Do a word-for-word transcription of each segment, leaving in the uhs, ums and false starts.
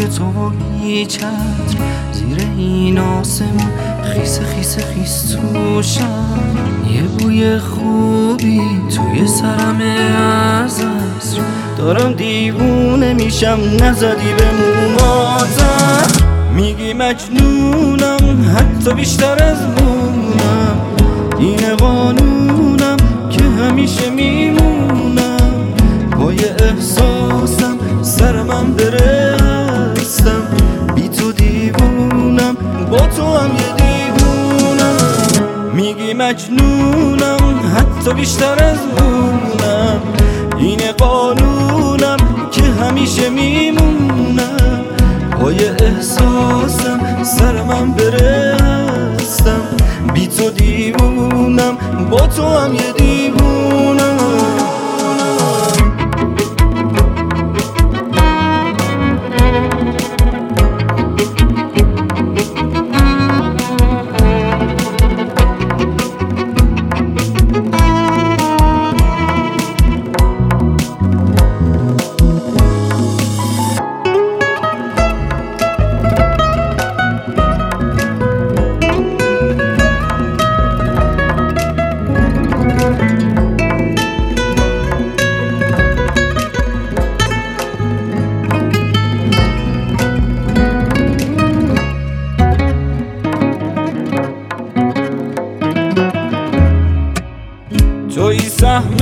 تو و هیچ چتر زیر این آسمون خیس خیس خیس توشم یه بوی خوبی توی سرم از عصر دارم دیوونه میشم نزدی به موماتم میگی مجنونم حتی بیشتر از مونم این قانونم که همیشه میمونم پای احساسم سر من بره هستم بی تو دیوونم با تو هم یه دیوونم میگی مجنونم حتی بیشتر از مونم این قانونم که همیشه میمونم پای احساسم سر من بره هستم بی تو دیوونم با تو هم یه دیوونم توی سهم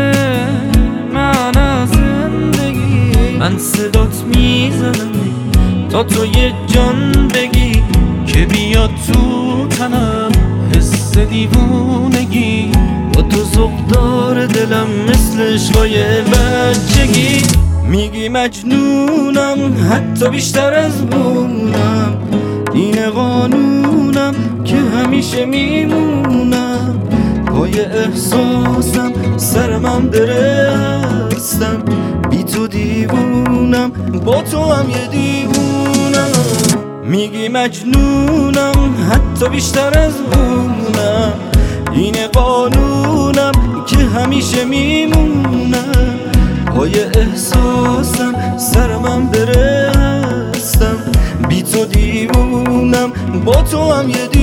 من از زندگی من صدات میزنم تا تو یه جان بگی که بیاد تو تنم حس دیوونگی با تو ذوق داره دلم مثل عشقای بچگی میگی مجنونم حتی بیشتر از مونم این قانونم که همیشه میمونم پای احساسم سر من بره هستم بی تو دیوونم با تو هم یه دیوونم میگی مجنونم حتی بیشتر از مونم این قانونم که همیشه میمونم پای احساسم سر من بره هستم بی تو دیوونم با تو هم یه دیوونم